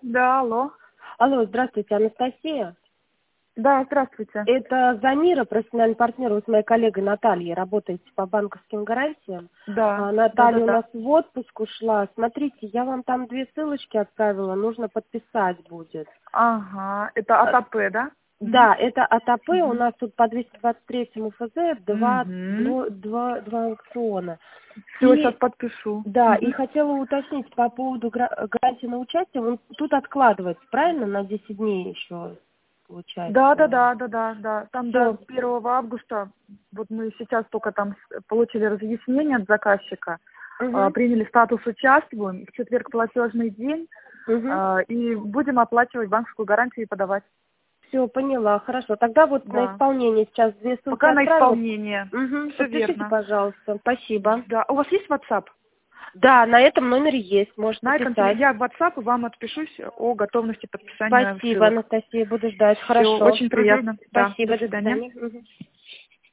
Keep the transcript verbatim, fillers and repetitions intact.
Да, алло. Алло, здравствуйте, Анастасия. Да, здравствуйте. Это Замира, профессиональный партнер. Вы с моей коллегой Натальей работаете по банковским гарантиям. Да, А, да, да, Наталья у да. нас в отпуск ушла. Смотрите, я вам там две ссылочки отправила, нужно подписать будет. Ага, это А, АТП, да? Мгм. Да, это АТП, у Мгм. нас тут по двести двадцать третьему ФЗ два, Мгм. дво- два, два аукциона. Все, сейчас И подпишу. да, и Мгм. хотела уточнить по поводу гра- гарантии на участие. Он тут откладывается, правильно, на десять дней еще Да, да, получается? да, да, да, да. Там до Все. первого августа, вот мы сейчас только там с- получили разъяснение от заказчика, а, Угу. приняли статус участвуем, в четверг платежный день, Угу. а, и будем оплачивать банковскую гарантию и подавать. Все, поняла, хорошо. Тогда вот на Да. исполнение сейчас две ссылки Пока на отправила. исполнение. Угу. Все Подпишите, верно. пожалуйста. Спасибо. Да. У вас есть WhatsApp? Да, на этом номере есть, можете На этом теле- писать. я в WhatsApp вам отпишусь о готовности подписания Спасибо, ссылок. Анастасия, буду ждать. Все, Хорошо. очень Угу. приятно. Да, до Спасибо, до свидания. свидания. Мгм.